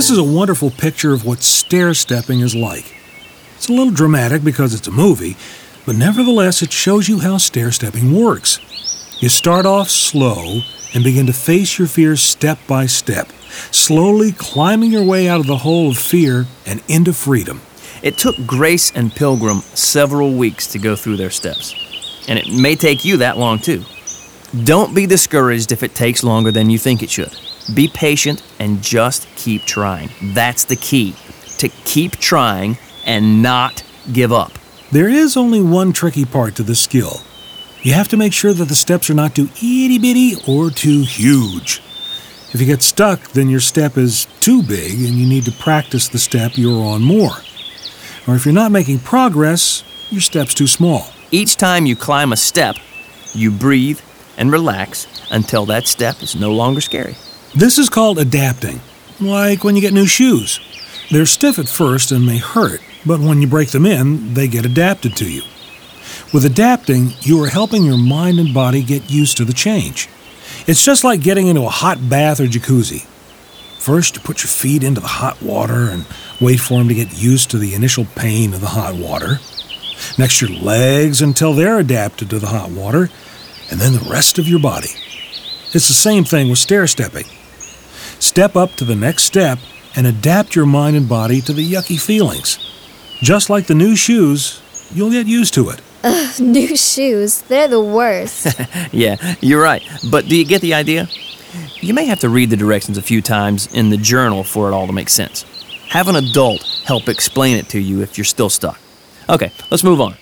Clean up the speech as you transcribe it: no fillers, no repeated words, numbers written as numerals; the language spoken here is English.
This is a wonderful picture of what stair-stepping is like. It's a little dramatic because it's a movie, but nevertheless it shows you how stair-stepping works. You start off slow and begin to face your fears step by step, slowly climbing your way out of the hole of fear and into freedom. It took Grace and Pilgrim several weeks to go through their steps, and it may take you that long too. Don't be discouraged if it takes longer than you think it should. Be patient and just keep trying. That's the key, to keep trying and not give up. There is only one tricky part to this skill. You have to make sure that the steps are not too itty-bitty or too huge. If you get stuck, then your step is too big and you need to practice the step you're on more. Or if you're not making progress, your step's too small. Each time you climb a step, you breathe and relax until that step is no longer scary. This is called adapting, like when you get new shoes. They're stiff at first and may hurt, but when you break them in, they get adapted to you. With adapting, you are helping your mind and body get used to the change. It's just like getting into a hot bath or jacuzzi. First, you put your feet into the hot water and wait for them to get used to the initial pain of the hot water. Next, your legs until they're adapted to the hot water, and then the rest of your body. It's the same thing with stair-stepping. Step up to the next step and adapt your mind and body to the yucky feelings. Just like the new shoes, you'll get used to it. Ugh, new shoes. They're the worst. Yeah, you're right. But do you get the idea? You may have to read the directions a few times in the journal for it all to make sense. Have an adult help explain it to you if you're still stuck. Okay, let's move on.